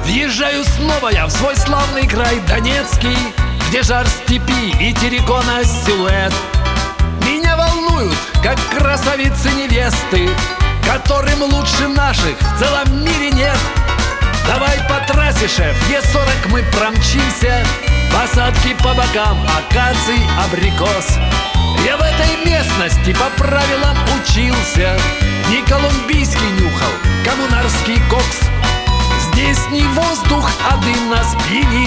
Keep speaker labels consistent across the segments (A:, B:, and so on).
A: Въезжаю снова я в свой славный край Донецкий, где жар степи и террикона силуэт. Меня волнуют, как красавицы-невесты, которым лучше наших в целом мире нет. Давай по трассе, шеф, Е40 мы промчимся, посадки по бокам, акаций, абрикос. Я в этой местности по правилам учился, не колумбийский нюхал, коммунарский кокс. Здесь не воздух, а дым нас пьянит,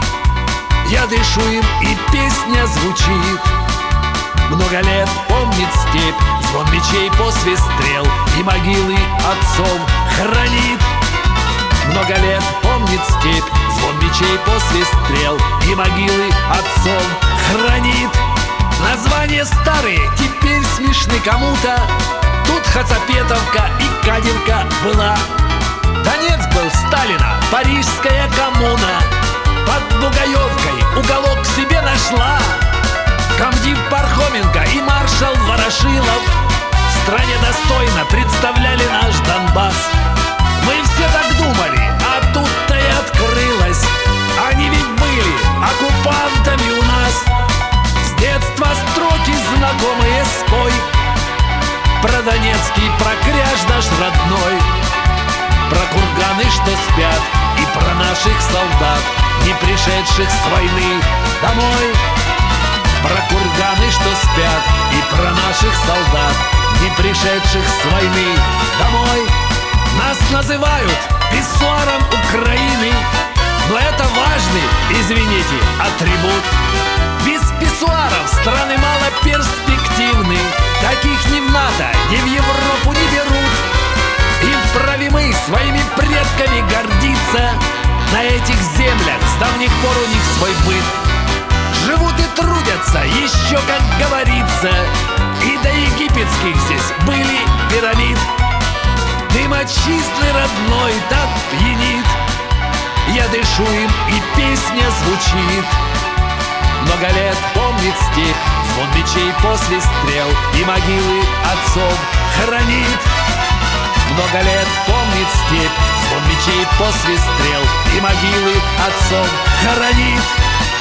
A: я дышу им, и песня звучит. Много лет помнит степь, звон мечей после стрел, и могилы отцов хранит. Много лет помнит степь, звон мечей после стрел, и могилы отцов хранит. Названия старые теперь смешны кому-то, тут Хацапетовка и Кадинка была. Донецк был Сталина, Парижская коммуна, под Бугаевкой уголок себе нашла. Комдив Пархоменко и маршал Ворошилов в стране достойно представляли наш Донбасс. Мы все так думали, а тут-то и открылось, они ведь были оккупантами у нас. С детства строки знакомые спой про Донецкий, про кряж наш родной, про курганы, что спят, и про наших солдат, не пришедших с войны домой. Про курганы, что спят, и про наших солдат, не пришедших с войны домой. Нас называют писсуаром Украины, но это важный, извините, атрибут. Без писсуаров страны мало перспективны, таких ни в НАТО, ни в Европу не берут. И вправе мы своими предками гордиться, на этих землях с давних пор у них свой быт. Живут и трудятся, еще как говорится, и до египетских здесь были пирамид. Дым отчизны родной так пьянит, я дышу им, и песня звучит. Много лет помнит степь, звон мечей после стрел, и могилы отцов хранит. Много лет помнит степь, звон мечей после стрел, и могилы отцов хранит.